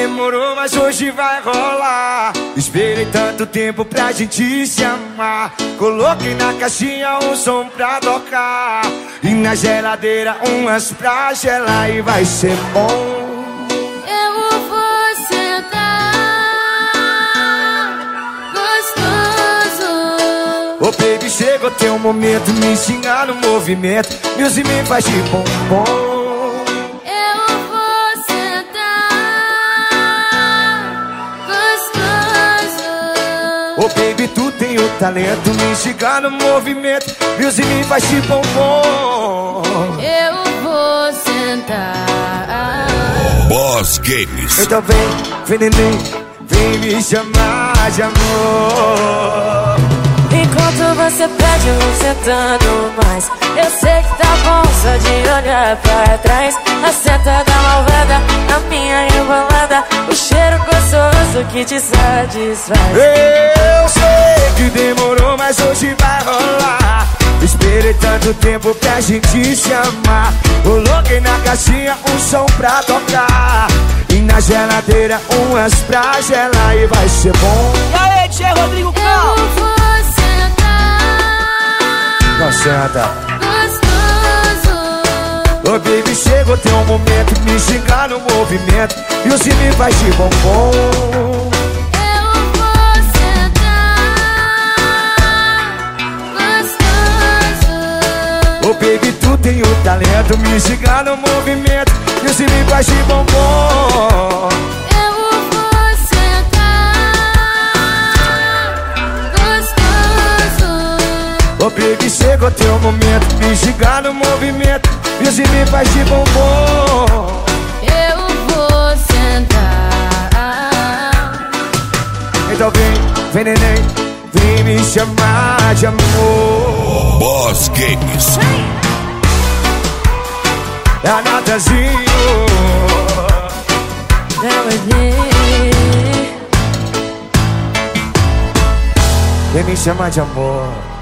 demorou, mas hoje vai rolar. Esperei tanto tempo pra gente se amar. Coloquei na caixinha um som pra tocar e na geladeira umas pra gelar. E vai ser bom. Eu vou sentar gostoso. Ô baby, chegou teu momento, me ensinar no movimento. Music me faz de bombom. Oh baby, tu tem o talento, me instigar no movimento. Music me faz de bombom. Eu vou sentar. Boss Games. Então vem neném, vem me chamar de amor. Enquanto você pede, eu vou sentando mais. Eu sei que tá bom só de olhar pra trás. A seta da malvada, a minha rebolada, o cheiro gostoso que te satisfaz. Eu sei que demorou, mas hoje vai rolar. Esperei tanto tempo pra gente se amar. Coloquei na caixinha um som pra tocar e na geladeira umas pra gelar. E vai ser bom. E aí, Tchê Rodrigo Cal? Eu vou Não senta. gostoso. Ô baby, chegou teu momento, me xingar no movimento. E o me faz de bombom. Eu vou sentar gostoso. Ô baby, tu tem o talento, me xingar no movimento. E o me faz de bombom. Eu vou sentar gostoso. Ô baby, chegou teu momento, me xingar no movimento. E o me faz de bombom. Eu vou sentar. Então vem neném, vem me chamar de amor. Boss Games. É a Natazinho. Vem me chamar de amor.